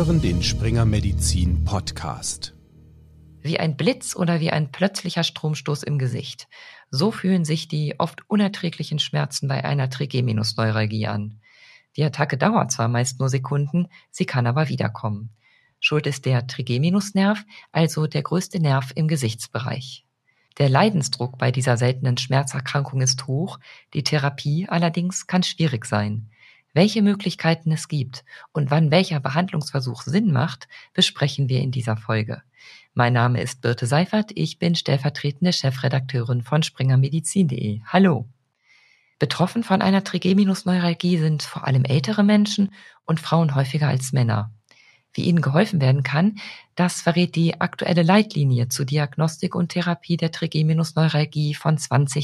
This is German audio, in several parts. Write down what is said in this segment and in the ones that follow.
hören den Springer Medizin Podcast. Wie ein Blitz oder wie ein plötzlicher Stromstoß im Gesicht. So fühlen sich die oft unerträglichen Schmerzen bei einer Trigeminusneuralgie an. Die Attacke dauert zwar meist nur Sekunden, sie kann aber wiederkommen. Schuld ist der Trigeminusnerv, also der größte Nerv im Gesichtsbereich. Der Leidensdruck bei dieser seltenen Schmerzerkrankung ist hoch, die Therapie allerdings kann schwierig sein. Welche Möglichkeiten es gibt und wann welcher Behandlungsversuch Sinn macht, besprechen wir in dieser Folge. Mein Name ist Birte Seifert, ich bin stellvertretende Chefredakteurin von springermedizin.de. Hallo! Betroffen von einer Trigeminusneuralgie sind vor allem ältere Menschen und Frauen häufiger als Männer. Wie ihnen geholfen werden kann, das verrät die aktuelle Leitlinie zur Diagnostik und Therapie der Trigeminusneuralgie von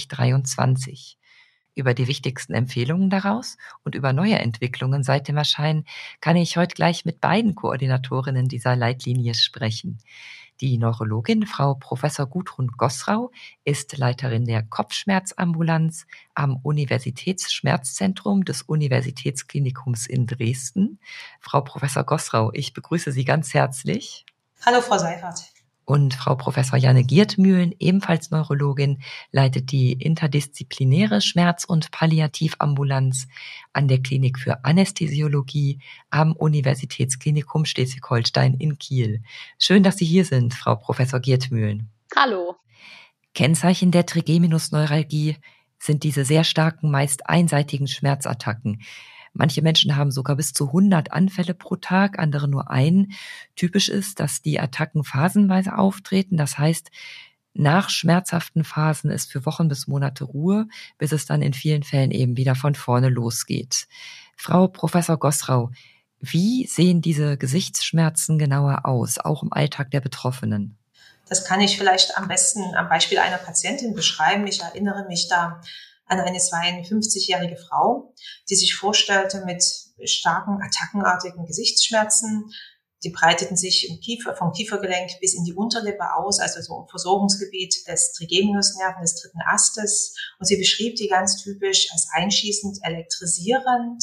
2023. Über die wichtigsten Empfehlungen daraus und über neue Entwicklungen seit dem Erscheinen kann ich heute gleich mit beiden Koordinatorinnen dieser Leitlinie sprechen. Die Neurologin Frau Professor Gudrun Goßrau ist Leiterin der Kopfschmerzambulanz am Universitätsschmerzzentrum des Universitätsklinikums in Dresden. Frau Professor Goßrau, ich begrüße Sie ganz herzlich. Hallo Frau Seifert. Und Frau Professor Janne Giertmühlen, ebenfalls Neurologin, leitet die interdisziplinäre Schmerz- und Palliativambulanz an der Klinik für Anästhesiologie am Universitätsklinikum Schleswig-Holstein in Kiel. Schön, dass Sie hier sind, Frau Professor Giertmühlen. Hallo. Kennzeichen der Trigeminusneuralgie sind diese sehr starken, meist einseitigen Schmerzattacken. Manche Menschen haben sogar bis zu 100 Anfälle pro Tag, andere nur einen. Typisch ist, dass die Attacken phasenweise auftreten. Das heißt, nach schmerzhaften Phasen ist für Wochen bis Monate Ruhe, bis es dann in vielen Fällen eben wieder von vorne losgeht. Frau Professor Goßrau, wie sehen diese Gesichtsschmerzen genauer aus, auch im Alltag der Betroffenen? Das kann ich vielleicht am besten am Beispiel einer Patientin beschreiben. Ich erinnere mich da an eine 52-jährige Frau, die sich vorstellte mit starken, attackenartigen Gesichtsschmerzen. Die breiteten sich vom Kiefergelenk bis in die Unterlippe aus, also so im Versorgungsgebiet des Trigeminusnerven des dritten Astes. Und sie beschrieb die ganz typisch als einschießend, elektrisierend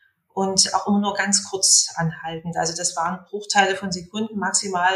und auch immer nur ganz kurz anhaltend. Also das waren Bruchteile von Sekunden, maximal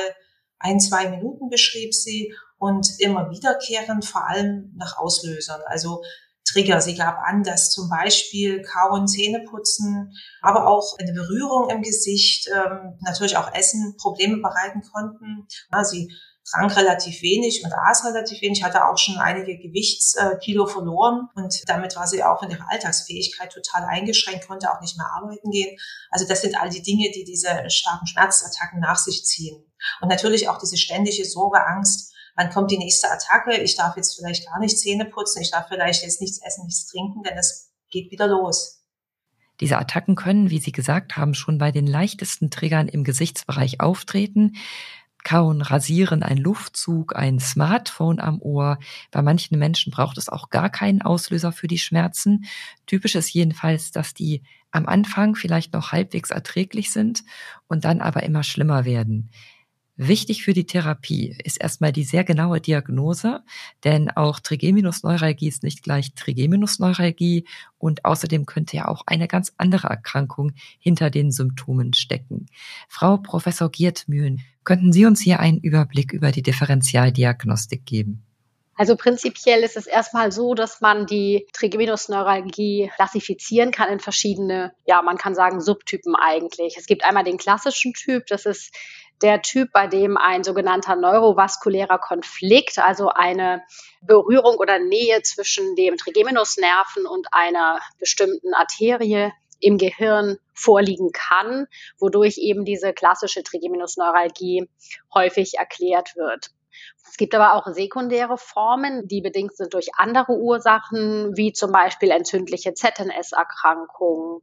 1-2 Minuten beschrieb sie und immer wiederkehrend, vor allem nach Auslösern. Also Trigger. Sie gab an, dass zum Beispiel Kauen, Zähneputzen, aber auch eine Berührung im Gesicht, natürlich auch Essen Probleme bereiten konnten. Ja, sie trank relativ wenig und aß relativ wenig, hatte auch schon einige Gewichtskilo verloren und damit war sie auch in ihrer Alltagsfähigkeit total eingeschränkt, konnte auch nicht mehr arbeiten gehen. Also das sind all die Dinge, die diese starken Schmerzattacken nach sich ziehen. Und natürlich auch diese ständige Sorge, Angst, wann kommt die nächste Attacke? Ich darf jetzt vielleicht gar nicht Zähne putzen, ich darf vielleicht jetzt nichts essen, nichts trinken, denn es geht wieder los. Diese Attacken können, wie Sie gesagt haben, schon bei den leichtesten Triggern im Gesichtsbereich auftreten. Kauen, Rasieren, ein Luftzug, ein Smartphone am Ohr. Bei manchen Menschen braucht es auch gar keinen Auslöser für die Schmerzen. Typisch ist jedenfalls, dass die am Anfang vielleicht noch halbwegs erträglich sind und dann aber immer schlimmer werden. Wichtig für die Therapie ist erstmal die sehr genaue Diagnose, denn auch Trigeminusneuralgie ist nicht gleich Trigeminusneuralgie und außerdem könnte ja auch eine ganz andere Erkrankung hinter den Symptomen stecken. Frau Professor Giertmühlen, könnten Sie uns hier einen Überblick über die Differentialdiagnostik geben? Also prinzipiell ist es erstmal so, dass man die Trigeminusneuralgie klassifizieren kann in verschiedene, man kann sagen Subtypen eigentlich. Es gibt einmal den klassischen Typ, das ist der Typ, bei dem ein sogenannter neurovaskulärer Konflikt, also eine Berührung oder Nähe zwischen dem Trigeminusnerven und einer bestimmten Arterie im Gehirn vorliegen kann, wodurch eben diese klassische Trigeminusneuralgie häufig erklärt wird. Es gibt aber auch sekundäre Formen, die bedingt sind durch andere Ursachen, wie zum Beispiel entzündliche ZNS-Erkrankungen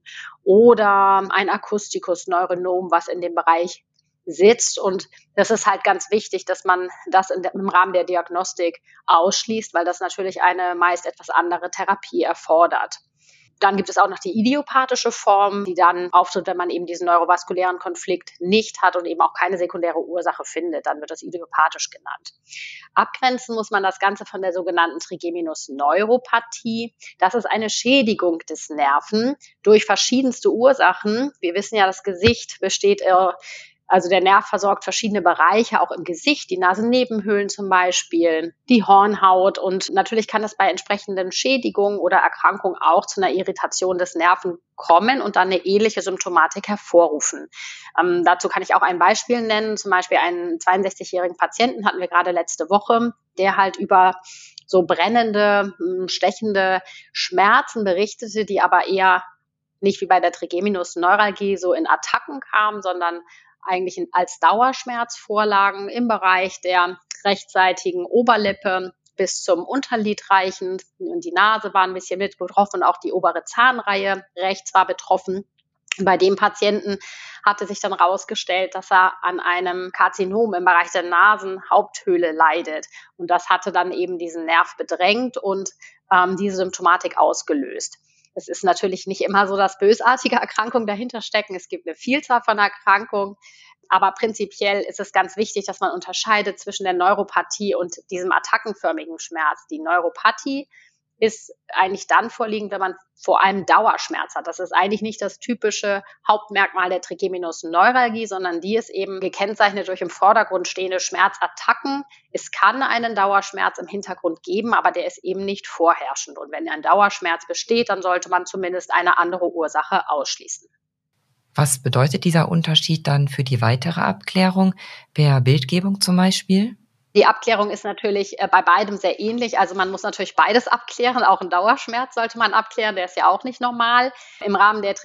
oder ein Akustikus-Neuronom, was in dem Bereich sitzt. Und das ist halt ganz wichtig, dass man das im Rahmen der Diagnostik ausschließt, weil das natürlich eine meist etwas andere Therapie erfordert. Dann gibt es auch noch die idiopathische Form, die dann auftritt, wenn man eben diesen neurovaskulären Konflikt nicht hat und eben auch keine sekundäre Ursache findet. Dann wird das idiopathisch genannt. Abgrenzen muss man das Ganze von der sogenannten Trigeminusneuropathie. Das ist eine Schädigung des Nerven durch verschiedenste Ursachen. Wir wissen ja, das Gesicht besteht Also der Nerv versorgt verschiedene Bereiche, auch im Gesicht, die Nasennebenhöhlen zum Beispiel, die Hornhaut. Und natürlich kann es bei entsprechenden Schädigungen oder Erkrankungen auch zu einer Irritation des Nerven kommen und dann eine ähnliche Symptomatik hervorrufen. Dazu kann ich auch ein Beispiel nennen. Zum Beispiel einen 62-jährigen Patienten hatten wir gerade letzte Woche, der halt über so brennende, stechende Schmerzen berichtete, die aber eher nicht wie bei der Trigeminusneuralgie so in Attacken kamen, sondern eigentlich als Dauerschmerz vorlagen im Bereich der rechtsseitigen Oberlippe bis zum Unterlid reichend. Und die Nase war ein bisschen mit betroffen, auch die obere Zahnreihe rechts war betroffen. Bei dem Patienten hatte sich dann herausgestellt, dass er an einem Karzinom im Bereich der Nasenhaupthöhle leidet. Und das hatte dann eben diesen Nerv bedrängt und diese Symptomatik ausgelöst. Es ist natürlich nicht immer so, dass bösartige Erkrankungen dahinter stecken. Es gibt eine Vielzahl von Erkrankungen. Aber prinzipiell ist es ganz wichtig, dass man unterscheidet zwischen der Neuropathie und diesem attackenförmigen Schmerz. Die Neuropathie ist eigentlich dann vorliegend, wenn man vor allem Dauerschmerz hat. Das ist eigentlich nicht das typische Hauptmerkmal der Trigeminusneuralgie, sondern die ist eben gekennzeichnet durch im Vordergrund stehende Schmerzattacken. Es kann einen Dauerschmerz im Hintergrund geben, aber der ist eben nicht vorherrschend. Und wenn ein Dauerschmerz besteht, dann sollte man zumindest eine andere Ursache ausschließen. Was bedeutet dieser Unterschied dann für die weitere Abklärung, per Bildgebung zum Beispiel? Die Abklärung ist natürlich bei beidem sehr ähnlich. Also man muss natürlich beides abklären. Auch einen Dauerschmerz sollte man abklären. Der ist ja auch nicht normal. Im Rahmen der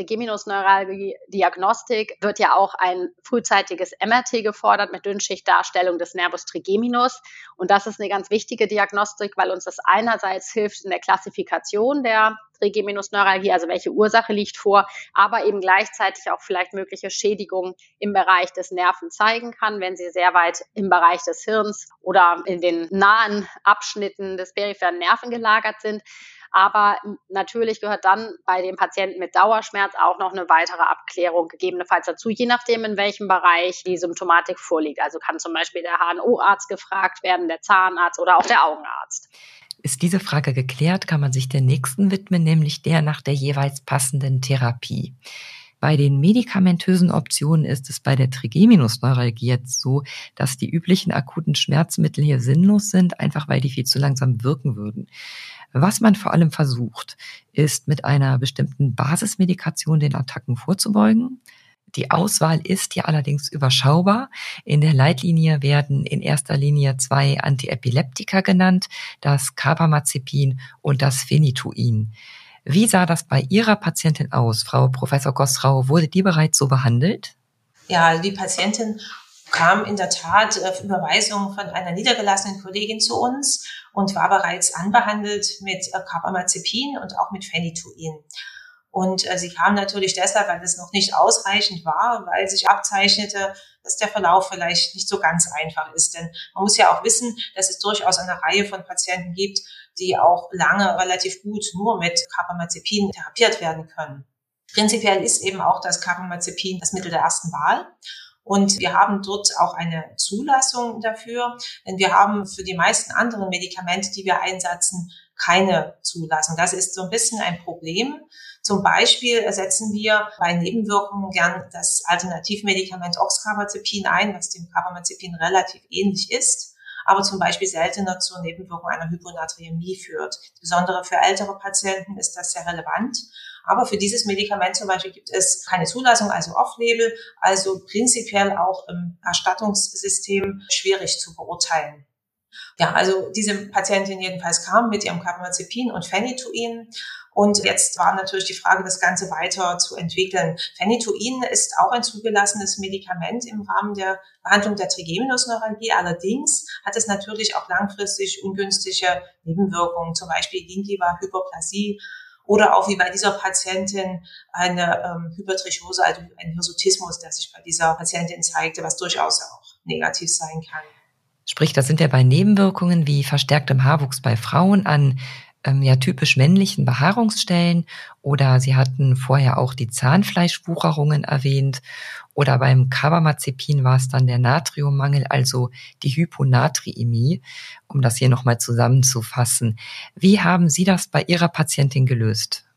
Trigeminusneuralgie-Diagnostik wird ja auch ein frühzeitiges MRT gefordert mit Dünnschichtdarstellung des Nervus trigeminus. Und das ist eine ganz wichtige Diagnostik, weil uns das einerseits hilft in der Klassifikation der Trigeminusneuralgie, also welche Ursache liegt vor, aber eben gleichzeitig auch vielleicht mögliche Schädigungen im Bereich des Nerven zeigen kann, wenn sie sehr weit im Bereich des Hirns oder in den nahen Abschnitten des peripheren Nerven gelagert sind. Aber natürlich gehört dann bei dem Patienten mit Dauerschmerz auch noch eine weitere Abklärung gegebenenfalls dazu, je nachdem, in welchem Bereich die Symptomatik vorliegt. Also kann zum Beispiel der HNO-Arzt gefragt werden, der Zahnarzt oder auch der Augenarzt. Ist diese Frage geklärt, kann man sich der nächsten widmen, nämlich der nach der jeweils passenden Therapie. Bei den medikamentösen Optionen ist es bei der Trigeminusneuralgie jetzt so, dass die üblichen akuten Schmerzmittel hier sinnlos sind, einfach weil die viel zu langsam wirken würden. Was man vor allem versucht, ist mit einer bestimmten Basismedikation den Attacken vorzubeugen. Die Auswahl ist hier allerdings überschaubar. In der Leitlinie werden in erster Linie 2 Antiepileptika genannt, das Carbamazepin und das Phenytoin. Wie sah das bei Ihrer Patientin aus, Frau Professor Gosrau? Wurde die bereits so behandelt? Ja, die Patientin kam in der Tat auf Überweisung von einer niedergelassenen Kollegin zu uns und war bereits anbehandelt mit Carbamazepin und auch mit Phenytoin. Und sie kam natürlich deshalb, weil es noch nicht ausreichend war, weil sich abzeichnete, dass der Verlauf vielleicht nicht so ganz einfach ist. Denn man muss ja auch wissen, dass es durchaus eine Reihe von Patienten gibt, die auch lange relativ gut nur mit Carbamazepin therapiert werden können. Prinzipiell ist eben auch das Carbamazepin das Mittel der ersten Wahl. Und wir haben dort auch eine Zulassung dafür, denn wir haben für die meisten anderen Medikamente, die wir einsetzen, keine Zulassung. Das ist so ein bisschen ein Problem. Zum Beispiel setzen wir bei Nebenwirkungen gern das Alternativmedikament Oxcarbazepin ein, was dem Carbamazepin relativ ähnlich ist, aber zum Beispiel seltener zur Nebenwirkung einer Hyponaträmie führt. Insbesondere für ältere Patienten ist das sehr relevant. Aber für dieses Medikament zum Beispiel gibt es keine Zulassung, also Off-Label, also prinzipiell auch im Erstattungssystem schwierig zu beurteilen. Ja, also diese Patientin jedenfalls kam mit ihrem Carbamazepin und Phenytoin. Und jetzt war natürlich die Frage, das Ganze weiter zu entwickeln. Phenytoin ist auch ein zugelassenes Medikament im Rahmen der Behandlung der Trigeminusneuralgie. Allerdings hat es natürlich auch langfristig ungünstige Nebenwirkungen, zum Beispiel Gingiva-Hyperplasie oder auch wie bei dieser Patientin eine Hypertrichose, also ein Hirsutismus, der sich bei dieser Patientin zeigte, was durchaus auch negativ sein kann. Sprich, das sind ja bei Nebenwirkungen wie verstärktem Haarwuchs bei Frauen an typisch männlichen Behaarungsstellen, oder Sie hatten vorher auch die Zahnfleischwucherungen erwähnt, oder beim Carbamazepin war es dann der Natriummangel, also die Hyponatriämie, um das hier nochmal zusammenzufassen. Wie haben Sie das bei Ihrer Patientin gelöst?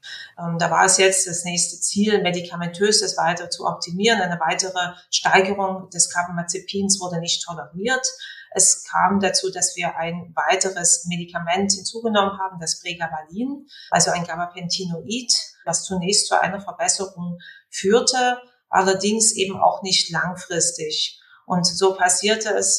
Da war es jetzt das nächste Ziel, medikamentös das weiter zu optimieren. Eine weitere Steigerung des Carbamazepins wurde nicht toleriert. Es kam dazu, dass wir ein weiteres Medikament hinzugenommen haben, das Pregabalin, also ein Gabapentinoid, was zunächst zu einer Verbesserung führte, allerdings eben auch nicht langfristig. Und so passierte es,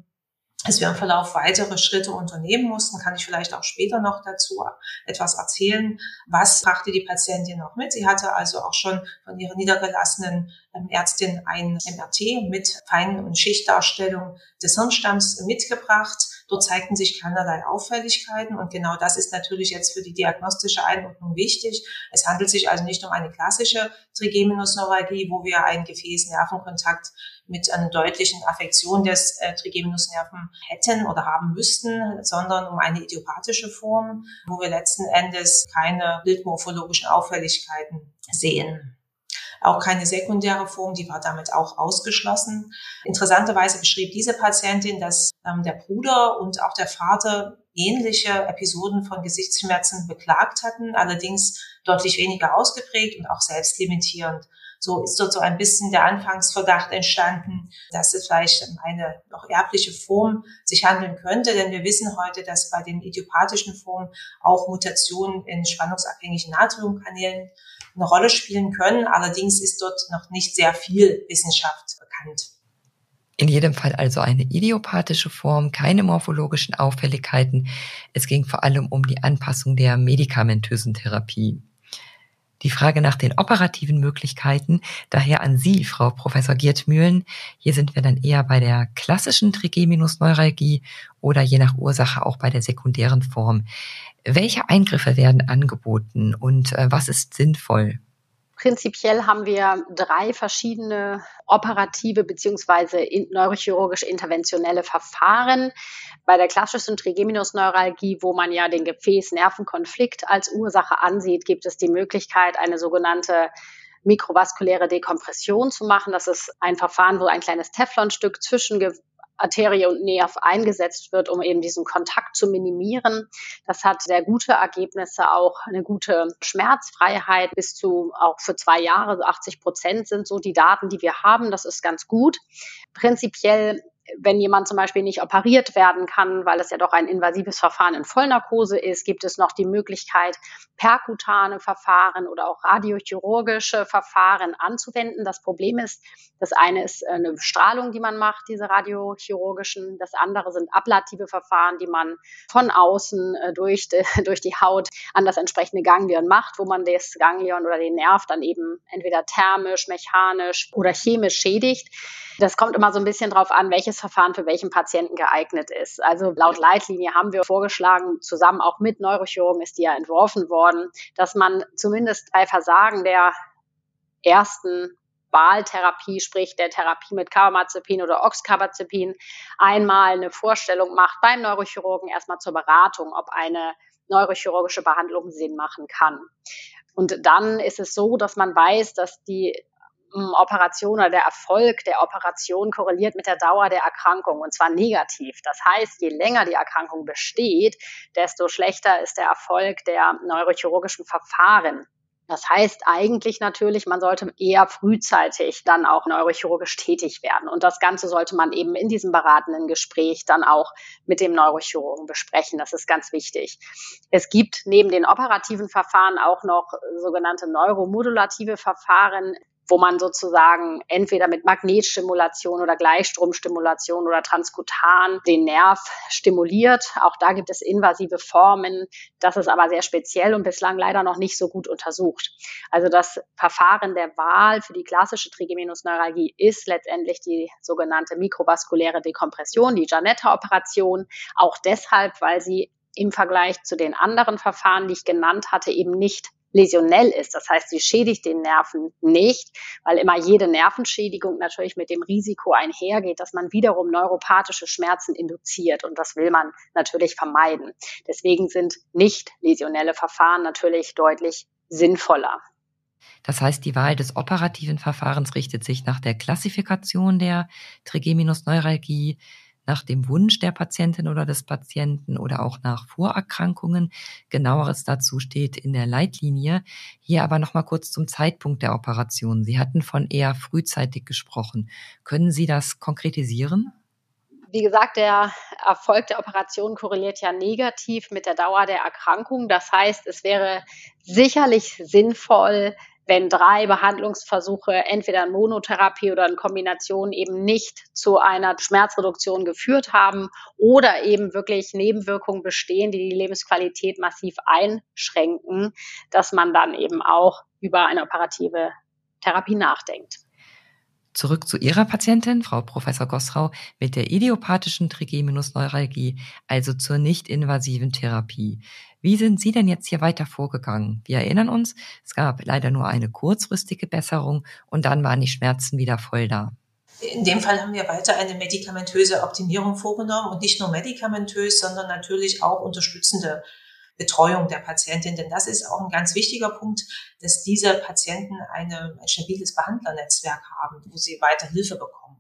dass wir im Verlauf weitere Schritte unternehmen mussten, kann ich vielleicht auch später noch dazu etwas erzählen. Was brachte die Patientin noch mit? Sie hatte also auch schon von ihrer niedergelassenen Ärztin ein MRT mit Fein- und Schichtdarstellung des Hirnstamms mitgebracht. Dort zeigten sich keinerlei Auffälligkeiten und genau das ist natürlich jetzt für die diagnostische Einordnung wichtig. Es handelt sich also nicht um eine klassische Trigeminusneuralgie, wo wir einen Gefäß-Nervenkontakt mit einer deutlichen Affektion des Trigeminusnerven hätten oder haben müssten, sondern um eine idiopathische Form, wo wir letzten Endes keine bildmorphologischen Auffälligkeiten sehen. Auch keine sekundäre Form, die war damit auch ausgeschlossen. Interessanterweise beschrieb diese Patientin, dass der Bruder und auch der Vater ähnliche Episoden von Gesichtsschmerzen beklagt hatten, allerdings deutlich weniger ausgeprägt und auch selbstlimitierend. So ist dort so ein bisschen der Anfangsverdacht entstanden, dass es vielleicht eine noch erbliche Form sich handeln könnte, denn wir wissen heute, dass bei den idiopathischen Formen auch Mutationen in spannungsabhängigen Natriumkanälen eine Rolle spielen können. Allerdings ist dort noch nicht sehr viel Wissenschaft bekannt. In jedem Fall also eine idiopathische Form, keine morphologischen Auffälligkeiten. Es ging vor allem um die Anpassung der medikamentösen Therapie. Die Frage nach den operativen Möglichkeiten, daher an Sie, Frau Professor Giertmühlen. Hier sind wir dann eher bei der klassischen Trigeminusneuralgie oder je nach Ursache auch bei der sekundären Form. Welche Eingriffe werden angeboten und was ist sinnvoll? Prinzipiell haben wir 3 verschiedene operative bzw. neurochirurgisch interventionelle Verfahren. Bei der klassischen Trigeminusneuralgie, wo man ja den Gefäß-Nervenkonflikt als Ursache ansieht, gibt es die Möglichkeit, eine sogenannte mikrovaskuläre Dekompression zu machen. Das ist ein Verfahren, wo ein kleines Teflonstück zwischen Arterie und Nerv eingesetzt wird, um eben diesen Kontakt zu minimieren. Das hat sehr gute Ergebnisse, auch eine gute Schmerzfreiheit bis zu auch für 2 Jahre, so 80% sind so die Daten, die wir haben. Das ist ganz gut. Prinzipiell, wenn jemand zum Beispiel nicht operiert werden kann, weil es ja doch ein invasives Verfahren in Vollnarkose ist, gibt es noch die Möglichkeit, perkutane Verfahren oder auch radiochirurgische Verfahren anzuwenden. Das Problem ist, das eine ist eine Bestrahlung, die man macht, diese radiochirurgischen. Das andere sind ablative Verfahren, die man von außen durch die Haut an das entsprechende Ganglion macht, wo man das Ganglion oder den Nerv dann eben entweder thermisch, mechanisch oder chemisch schädigt. Das kommt immer so ein bisschen drauf an, welches Verfahren für welchen Patienten geeignet ist. Also laut Leitlinie haben wir vorgeschlagen, zusammen auch mit Neurochirurgen ist die ja entworfen worden, dass man zumindest bei Versagen der ersten Wahltherapie, sprich der Therapie mit Carbamazepin oder Oxcarbazepin, einmal eine Vorstellung macht beim Neurochirurgen erstmal zur Beratung, ob eine neurochirurgische Behandlung Sinn machen kann. Und dann ist es so, dass man weiß, dass die Operation oder der Erfolg der Operation korreliert mit der Dauer der Erkrankung und zwar negativ. Das heißt, je länger die Erkrankung besteht, desto schlechter ist der Erfolg der neurochirurgischen Verfahren. Das heißt eigentlich natürlich, man sollte eher frühzeitig dann auch neurochirurgisch tätig werden. Und das Ganze sollte man eben in diesem beratenden Gespräch dann auch mit dem Neurochirurgen besprechen. Das ist ganz wichtig. Es gibt neben den operativen Verfahren auch noch sogenannte neuromodulative Verfahren, wo man sozusagen entweder mit Magnetstimulation oder Gleichstromstimulation oder transkutan den Nerv stimuliert. Auch da gibt es invasive Formen. Das ist aber sehr speziell und bislang leider noch nicht so gut untersucht. Also das Verfahren der Wahl für die klassische Trigeminusneuralgie ist letztendlich die sogenannte mikrovaskuläre Dekompression, die Gianetta-Operation. Auch deshalb, weil sie im Vergleich zu den anderen Verfahren, die ich genannt hatte, eben nicht läsionell ist. Das heißt, sie schädigt den Nerven nicht, weil immer jede Nervenschädigung natürlich mit dem Risiko einhergeht, dass man wiederum neuropathische Schmerzen induziert und das will man natürlich vermeiden. Deswegen sind nicht läsionelle Verfahren natürlich deutlich sinnvoller. Das heißt, die Wahl des operativen Verfahrens richtet sich nach der Klassifikation der Trigeminusneuralgie, nach dem Wunsch der Patientin oder des Patienten oder auch nach Vorerkrankungen. Genaueres dazu steht in der Leitlinie. Hier aber noch mal kurz zum Zeitpunkt der Operation. Sie hatten von eher frühzeitig gesprochen. Können Sie das konkretisieren? Wie gesagt, der Erfolg der Operation korreliert ja negativ mit der Dauer der Erkrankung. Das heißt, es wäre sicherlich sinnvoll, wenn 3 Behandlungsversuche entweder in Monotherapie oder in Kombination eben nicht zu einer Schmerzreduktion geführt haben oder eben wirklich Nebenwirkungen bestehen, die die Lebensqualität massiv einschränken, dass man dann eben auch über eine operative Therapie nachdenkt. Zurück zu Ihrer Patientin, Frau Professor Gosrau, mit der idiopathischen Trigeminusneuralgie, also zur nicht-invasiven Therapie. Wie sind Sie denn jetzt hier weiter vorgegangen? Wir erinnern uns, es gab leider nur eine kurzfristige Besserung und dann waren die Schmerzen wieder voll da. In dem Fall haben wir weiter eine medikamentöse Optimierung vorgenommen und nicht nur medikamentös, sondern natürlich auch unterstützende Betreuung der Patientin. Denn das ist auch ein ganz wichtiger Punkt, dass diese Patienten ein stabiles Behandlernetzwerk haben, wo sie weiter Hilfe bekommen.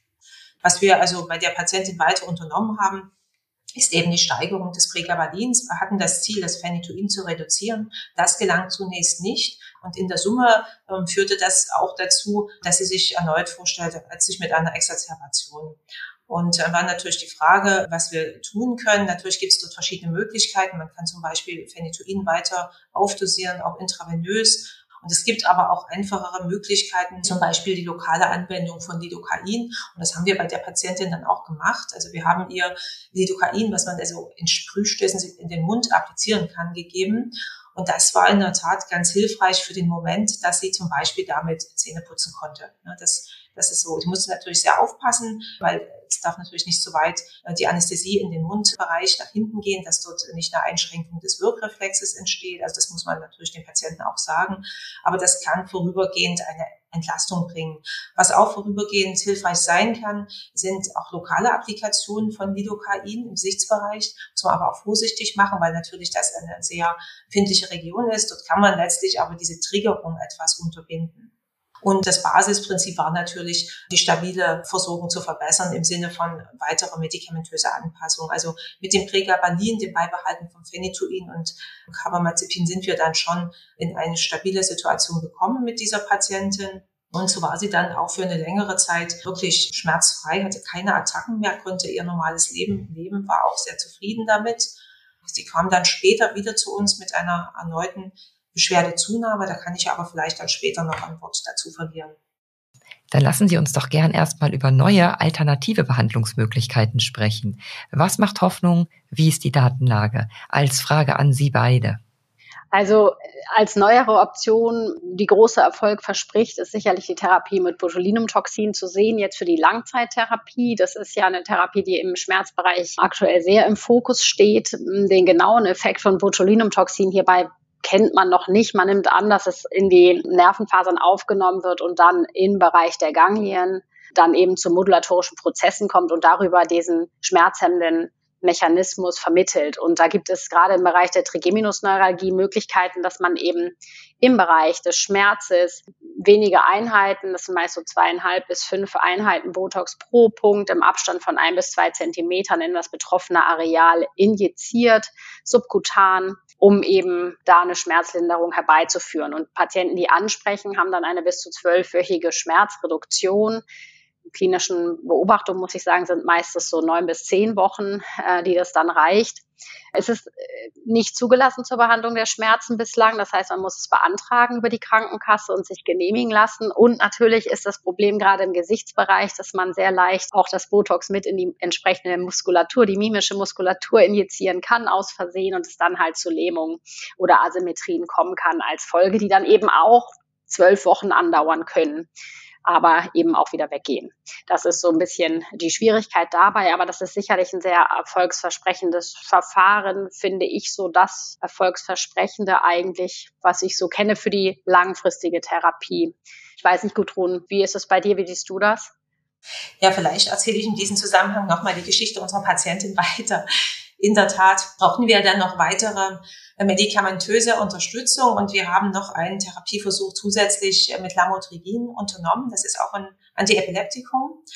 Was wir also bei der Patientin weiter unternommen haben, ist eben die Steigerung des Pregabalins. Wir hatten das Ziel, das Phenytoin zu reduzieren. Das gelang zunächst nicht. Und in der Summe führte das auch dazu, dass sie sich erneut vorstellte, sich mit einer Exacerbation. Und dann war natürlich die Frage, was wir tun können. Natürlich gibt es dort verschiedene Möglichkeiten. Man kann zum Beispiel Phenytoin weiter aufdosieren, auch intravenös. Und es gibt aber auch einfachere Möglichkeiten, zum Beispiel die lokale Anwendung von Lidocain. Und das haben wir bei der Patientin dann auch gemacht. Also wir haben ihr Lidocain, was man also in Sprühstößen in den Mund applizieren kann, gegeben. Und das war in der Tat ganz hilfreich für den Moment, dass sie zum Beispiel damit Zähne putzen konnte. Das ist so. Ich musste natürlich sehr aufpassen, weil es darf natürlich nicht so weit die Anästhesie in den Mundbereich nach hinten gehen, dass dort nicht eine Einschränkung des Wirkreflexes entsteht. Also das muss man natürlich den Patienten auch sagen. Aber das kann vorübergehend eine Entlastung bringen. Was auch vorübergehend hilfreich sein kann, sind auch lokale Applikationen von Lidocain im Gesichtsbereich. Muss man aber auch vorsichtig machen, weil natürlich das eine sehr empfindliche Region ist. Dort kann man letztlich aber diese Triggerung etwas unterbinden. Und das Basisprinzip war natürlich, die stabile Versorgung zu verbessern im Sinne von weiterer medikamentöser Anpassung. Also mit dem Pregabalin, dem Beibehalten von Phenytoin und Carbamazepin sind wir dann schon in eine stabile Situation gekommen mit dieser Patientin. Und so war sie dann auch für eine längere Zeit wirklich schmerzfrei, hatte keine Attacken mehr, konnte ihr normales Leben leben, war auch sehr zufrieden damit. Sie kam dann später wieder zu uns mit einer erneuten Beschwerdezunahme, da kann ich aber vielleicht dann später noch ein Wort dazu verlieren. Dann lassen Sie uns doch gern erstmal über neue alternative Behandlungsmöglichkeiten sprechen. Was macht Hoffnung? Wie ist die Datenlage? Als Frage an Sie beide. Also als neuere Option, die großer Erfolg verspricht, ist sicherlich die Therapie mit Botulinumtoxin zu sehen, jetzt für die Langzeittherapie. Das ist ja eine Therapie, die im Schmerzbereich aktuell sehr im Fokus steht. Den genauen Effekt von Botulinumtoxin hierbei kennt man noch nicht. Man nimmt an, dass es in die Nervenfasern aufgenommen wird und dann im Bereich der Ganglien dann eben zu modulatorischen Prozessen kommt und darüber diesen schmerzhemmenden Mechanismus vermittelt. Und da gibt es gerade im Bereich der Trigeminusneuralgie Möglichkeiten, dass man eben im Bereich des Schmerzes wenige Einheiten, das sind meist so 2,5 bis 5 Einheiten Botox pro Punkt im Abstand von 1 bis 2 Zentimetern in das betroffene Areal injiziert, subkutan, um eben da eine Schmerzlinderung herbeizuführen. Und Patienten, die ansprechen, haben dann eine bis zu 12-wöchige Schmerzreduktion. Klinischen Beobachtungen, muss ich sagen, sind meistens so 9 bis 10 Wochen, die das dann reicht. Es ist nicht zugelassen zur Behandlung der Schmerzen bislang. Das heißt, man muss es beantragen über die Krankenkasse und sich genehmigen lassen. Und natürlich ist das Problem gerade im Gesichtsbereich, dass man sehr leicht auch das Botox mit in die entsprechende Muskulatur, die mimische Muskulatur injizieren kann aus Versehen und es dann halt zu Lähmungen oder Asymmetrien kommen kann als Folge, die dann eben auch 12 Wochen andauern können, aber eben auch wieder weggehen. Das ist so ein bisschen die Schwierigkeit dabei, aber das ist sicherlich ein sehr erfolgsversprechendes Verfahren, finde ich, so das Erfolgsversprechende eigentlich, was ich so kenne für die langfristige Therapie. Ich weiß nicht, Gudrun, wie ist es bei dir? Wie siehst du das? Ja, vielleicht erzähle ich in diesem Zusammenhang nochmal die Geschichte unserer Patientin weiter. In der Tat brauchen wir dann noch weitere medikamentöse Unterstützung und wir haben noch einen Therapieversuch zusätzlich mit Lamotrigin unternommen. Das ist auch ein Antiepileptikum.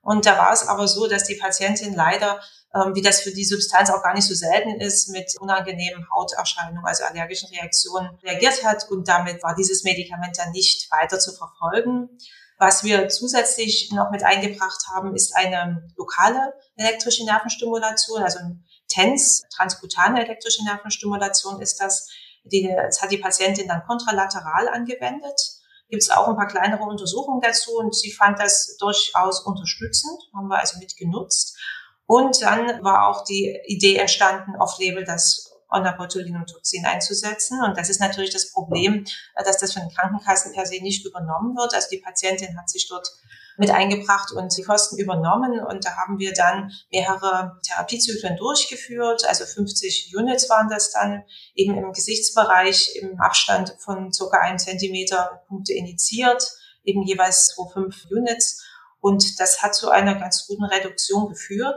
Und da war es aber so, dass die Patientin leider, wie das für die Substanz auch gar nicht so selten ist, mit unangenehmen Hauterscheinungen, also allergischen Reaktionen reagiert hat. Und damit war dieses Medikament dann nicht weiter zu verfolgen. Was wir zusätzlich noch mit eingebracht haben, ist eine lokale elektrische Nervenstimulation, also ein TENS, transkutane elektrische Nervenstimulation ist das. Das hat die Patientin dann kontralateral angewendet. Gibt es auch ein paar kleinere Untersuchungen dazu und sie fand das durchaus unterstützend, haben wir also mitgenutzt. Und dann war auch die Idee entstanden, off-label das Ondanbotulinumtoxin einzusetzen. Und das ist natürlich das Problem, dass das von den Krankenkassen per se nicht übernommen wird. Also die Patientin hat sich dort mit eingebracht und die Kosten übernommen. Und da haben wir dann mehrere Therapiezyklen durchgeführt. Also 50 Units waren das dann eben im Gesichtsbereich im Abstand von circa 1 Zentimeter Punkte initiiert, eben jeweils 2,5 Units. Und das hat zu einer ganz guten Reduktion geführt.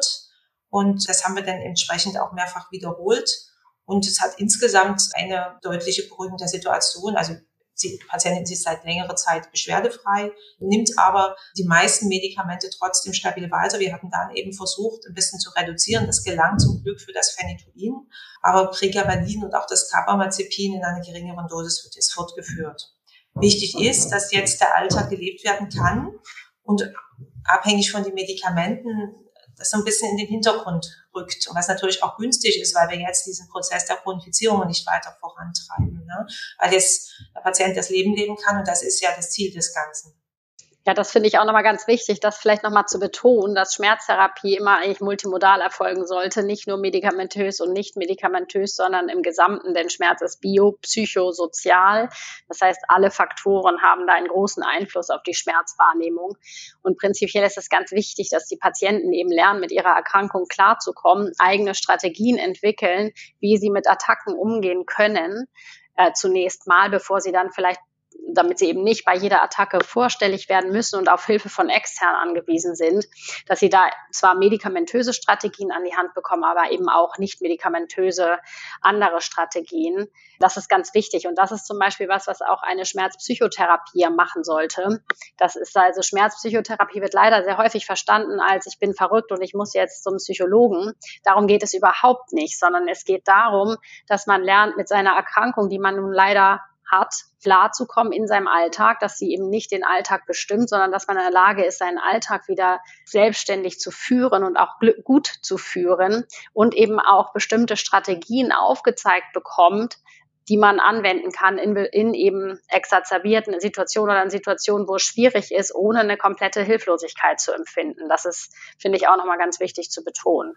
Und das haben wir dann entsprechend auch mehrfach wiederholt. Und es hat insgesamt eine deutliche Beruhigung der Situation. Also die Patientin ist seit längerer Zeit beschwerdefrei, nimmt aber die meisten Medikamente trotzdem stabil weiter. Wir hatten dann eben versucht, ein bisschen zu reduzieren. Das gelang zum Glück für das Phenytoin. Aber Pregabalin und auch das Carbamazepin in einer geringeren Dosis wird jetzt fortgeführt. Wichtig ist, dass jetzt der Alltag gelebt werden kann und abhängig von den Medikamenten das so ein bisschen in den Hintergrund rückt. Und was natürlich auch günstig ist, weil wir jetzt diesen Prozess der Chronifizierung nicht weiter vorantreiben, ne? Weil jetzt der Patient das Leben leben kann und das ist ja das Ziel des Ganzen. Ja, das finde ich auch nochmal ganz wichtig, das vielleicht nochmal zu betonen, dass Schmerztherapie immer eigentlich multimodal erfolgen sollte, nicht nur medikamentös und nicht medikamentös, sondern im Gesamten, denn Schmerz ist biopsychosozial. Das heißt, alle Faktoren haben da einen großen Einfluss auf die Schmerzwahrnehmung. Und prinzipiell ist es ganz wichtig, dass die Patienten eben lernen, mit ihrer Erkrankung klarzukommen, eigene Strategien entwickeln, wie sie mit Attacken umgehen können, zunächst mal, bevor sie dann vielleicht, damit sie eben nicht bei jeder Attacke vorstellig werden müssen und auf Hilfe von extern angewiesen sind, dass sie da zwar medikamentöse Strategien an die Hand bekommen, aber eben auch nicht medikamentöse andere Strategien. Das ist ganz wichtig und das ist zum Beispiel was auch eine Schmerzpsychotherapie machen sollte. Das ist also, Schmerzpsychotherapie wird leider sehr häufig verstanden als, ich bin verrückt und ich muss jetzt zum Psychologen. Darum geht es überhaupt nicht, sondern es geht darum, dass man lernt, mit seiner Erkrankung, die man nun leider hat, klarzukommen in seinem Alltag, dass sie eben nicht den Alltag bestimmt, sondern dass man in der Lage ist, seinen Alltag wieder selbstständig zu führen und auch gut zu führen und eben auch bestimmte Strategien aufgezeigt bekommt, die man anwenden kann in eben exazerbierten Situationen oder in Situationen, wo es schwierig ist, ohne eine komplette Hilflosigkeit zu empfinden. Das ist, finde ich, auch nochmal ganz wichtig zu betonen.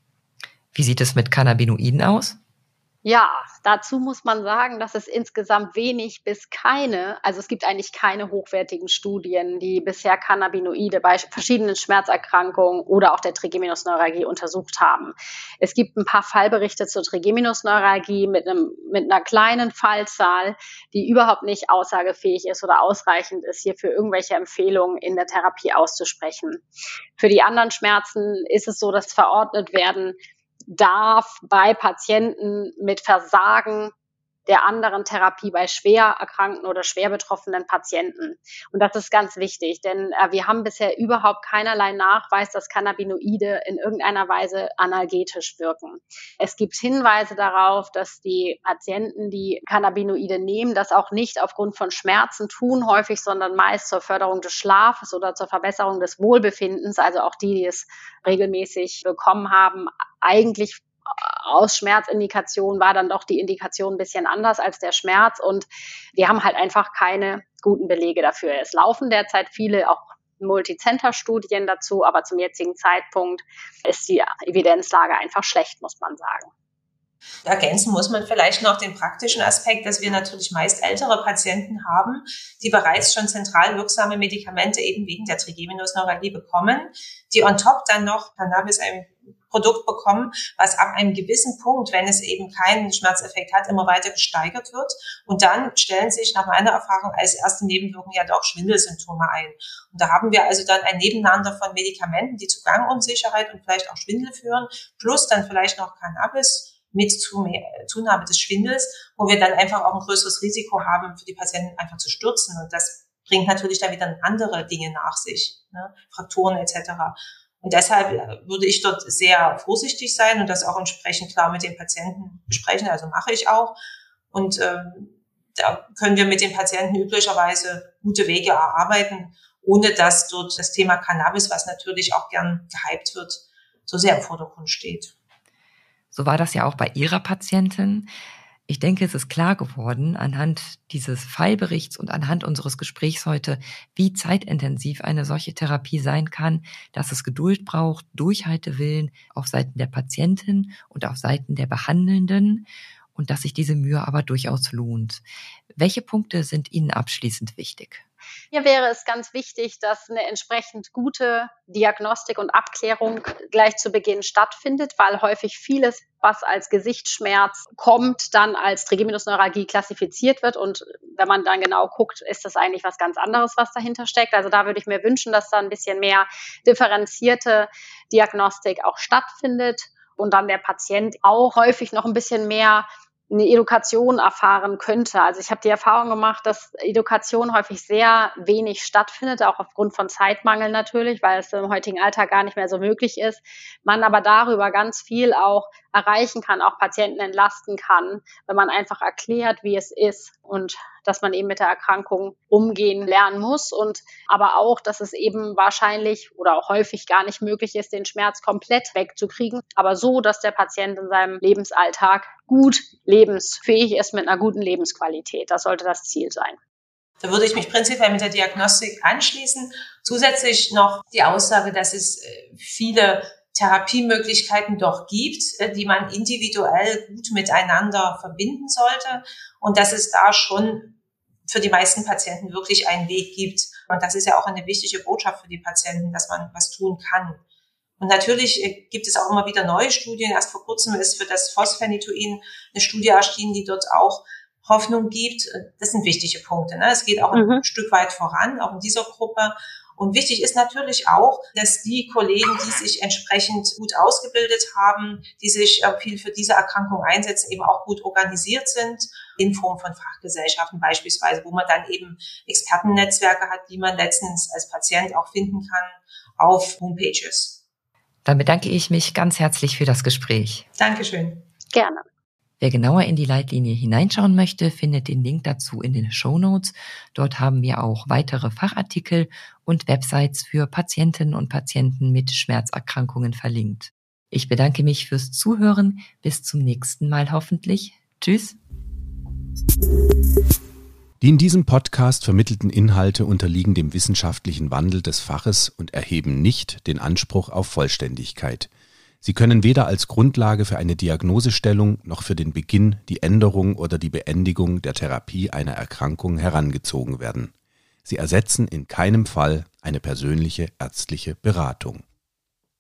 Wie sieht es mit Cannabinoiden aus? Ja, dazu muss man sagen, dass es insgesamt wenig bis keine, also es gibt eigentlich keine hochwertigen Studien, die bisher Cannabinoide bei verschiedenen Schmerzerkrankungen oder auch der Trigeminusneuralgie untersucht haben. Es gibt ein paar Fallberichte zur Trigeminusneuralgie mit einer kleinen Fallzahl, die überhaupt nicht aussagefähig ist oder ausreichend ist, hierfür irgendwelche Empfehlungen in der Therapie auszusprechen. Für die anderen Schmerzen ist es so, dass verordnet werden darf bei Patienten mit Versagen der anderen Therapie bei schwer erkrankten oder schwer betroffenen Patienten. Und das ist ganz wichtig, denn wir haben bisher überhaupt keinerlei Nachweis, dass Cannabinoide in irgendeiner Weise analgetisch wirken. Es gibt Hinweise darauf, dass die Patienten, die Cannabinoide nehmen, das auch nicht aufgrund von Schmerzen tun, häufig, sondern meist zur Förderung des Schlafes oder zur Verbesserung des Wohlbefindens, also auch die es regelmäßig bekommen haben, eigentlich aus Schmerzindikation war dann doch die Indikation ein bisschen anders als der Schmerz und wir haben halt einfach keine guten Belege dafür. Es laufen derzeit viele auch Multicenter-Studien dazu, aber zum jetzigen Zeitpunkt ist die Evidenzlage einfach schlecht, muss man sagen. Ergänzen muss man vielleicht noch den praktischen Aspekt, dass wir natürlich meist ältere Patienten haben, die bereits schon zentral wirksame Medikamente eben wegen der Trigeminusneuralgie bekommen, die on top dann noch Cannabis, ein Produkt bekommen, was ab einem gewissen Punkt, wenn es eben keinen Schmerzeffekt hat, immer weiter gesteigert wird. Und dann stellen sich nach meiner Erfahrung als erste Nebenwirkung ja doch Schwindelsymptome ein. Und da haben wir also dann ein Nebeneinander von Medikamenten, die zu Gangunsicherheit und vielleicht auch Schwindel führen, plus dann vielleicht noch Cannabis mit Zunahme des Schwindels, wo wir dann einfach auch ein größeres Risiko haben, für die Patienten einfach zu stürzen. Und das bringt natürlich dann wieder andere Dinge nach sich, ne? Frakturen etc. Und deshalb würde ich dort sehr vorsichtig sein und das auch entsprechend klar mit den Patienten besprechen, also mache ich auch. Und da können wir mit den Patienten üblicherweise gute Wege erarbeiten, ohne dass dort das Thema Cannabis, was natürlich auch gern gehypt wird, so sehr im Vordergrund steht. So war das ja auch bei Ihrer Patientin. Ich denke, es ist klar geworden anhand dieses Fallberichts und anhand unseres Gesprächs heute, wie zeitintensiv eine solche Therapie sein kann, dass es Geduld braucht, Durchhaltewillen auf Seiten der Patientin und auf Seiten der Behandelnden und dass sich diese Mühe aber durchaus lohnt. Welche Punkte sind Ihnen abschließend wichtig? Hier wäre es ganz wichtig, dass eine entsprechend gute Diagnostik und Abklärung gleich zu Beginn stattfindet, weil häufig vieles, was als Gesichtsschmerz kommt, dann als Trigeminusneuralgie klassifiziert wird. Und wenn man dann genau guckt, ist das eigentlich was ganz anderes, was dahinter steckt. Also da würde ich mir wünschen, dass da ein bisschen mehr differenzierte Diagnostik auch stattfindet und dann der Patient auch häufig noch ein bisschen mehr eine Edukation erfahren könnte. Also ich habe die Erfahrung gemacht, dass Edukation häufig sehr wenig stattfindet, auch aufgrund von Zeitmangel natürlich, weil es im heutigen Alltag gar nicht mehr so möglich ist. Man aber darüber ganz viel auch erreichen kann, auch Patienten entlasten kann, wenn man einfach erklärt, wie es ist und dass man eben mit der Erkrankung umgehen lernen muss und aber auch, dass es eben wahrscheinlich oder auch häufig gar nicht möglich ist, den Schmerz komplett wegzukriegen, aber so, dass der Patient in seinem Lebensalltag gut lebensfähig ist mit einer guten Lebensqualität. Das sollte das Ziel sein. Da würde ich mich prinzipiell mit der Diagnostik anschließen. Zusätzlich noch die Aussage, dass es viele Therapiemöglichkeiten doch gibt, die man individuell gut miteinander verbinden sollte und dass es da schon für die meisten Patienten wirklich einen Weg gibt. Und das ist ja auch eine wichtige Botschaft für die Patienten, dass man was tun kann. Und natürlich gibt es auch immer wieder neue Studien. Erst vor kurzem ist für das Phosphonitoin eine Studie erschienen, die dort auch Hoffnung gibt. Das sind wichtige Punkte, ne? Es geht auch ein Stück weit voran, auch in dieser Gruppe. Und wichtig ist natürlich auch, dass die Kollegen, die sich entsprechend gut ausgebildet haben, die sich viel für diese Erkrankung einsetzen, eben auch gut organisiert sind, in Form von Fachgesellschaften beispielsweise, wo man dann eben Expertennetzwerke hat, die man letztens als Patient auch finden kann auf Homepages. Dann bedanke ich mich ganz herzlich für das Gespräch. Dankeschön. Gerne. Wer genauer in die Leitlinie hineinschauen möchte, findet den Link dazu in den Shownotes. Dort haben wir auch weitere Fachartikel und Websites für Patientinnen und Patienten mit Schmerzerkrankungen verlinkt. Ich bedanke mich fürs Zuhören. Bis zum nächsten Mal hoffentlich. Tschüss. Die in diesem Podcast vermittelten Inhalte unterliegen dem wissenschaftlichen Wandel des Faches und erheben nicht den Anspruch auf Vollständigkeit. Sie können weder als Grundlage für eine Diagnosestellung noch für den Beginn, die Änderung oder die Beendigung der Therapie einer Erkrankung herangezogen werden. Sie ersetzen in keinem Fall eine persönliche ärztliche Beratung.